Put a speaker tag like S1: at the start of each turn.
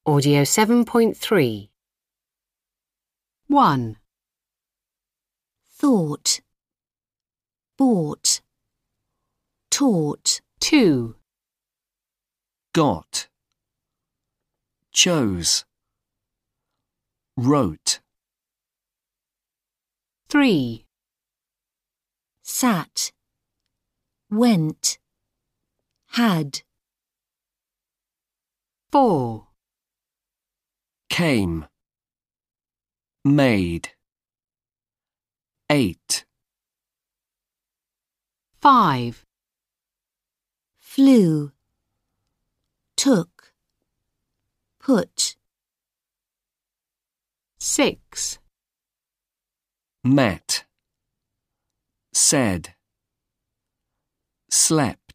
S1: Audio 7.3. 1.
S2: Thought, bought, taught.
S1: 2.
S3: Got, chose, wrote.
S1: 3.
S2: Sat, went, had.
S1: 4.
S3: Came, made, ate.
S1: 5.
S2: Flew, took, put.
S1: 6.
S3: Met, said, slept.